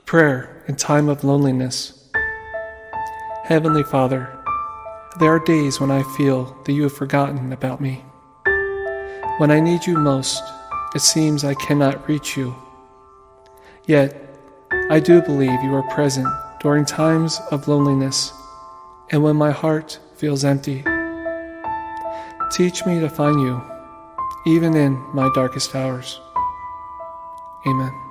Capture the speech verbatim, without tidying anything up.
Prayer in time of loneliness. Heavenly Father, there are days when I feel that you have forgotten about me. When I need you most, it seems I cannot reach you. Yet, I do believe you are present during times of loneliness and when my heart feels empty. Teach me to find you, even in my darkest hours. Amen.